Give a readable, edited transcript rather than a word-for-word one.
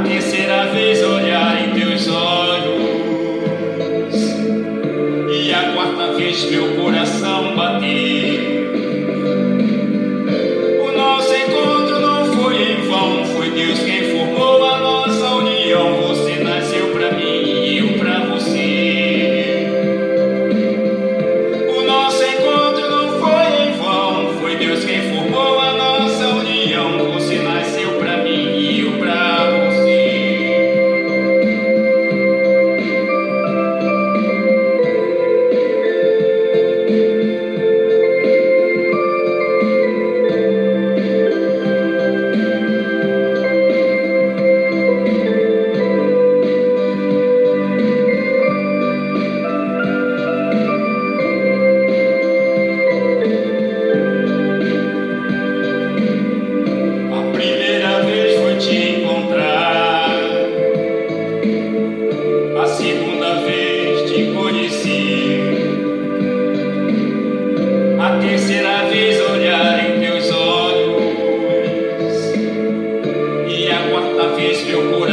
A terceira vez olhar em teus olhos, e a quarta vez meu coração bater. O nosso encontro não foi em vão, foi Deus quem formou a nossa união. Você nasceu pra mim e eu pra você. O nosso encontro não foi em vão, foi Deus quem formou a nossa união. Você nasceu pra mim e eu pra você. A segunda vez te conheci, a terceira vez olhar em teus olhos, e a quarta vez meu coração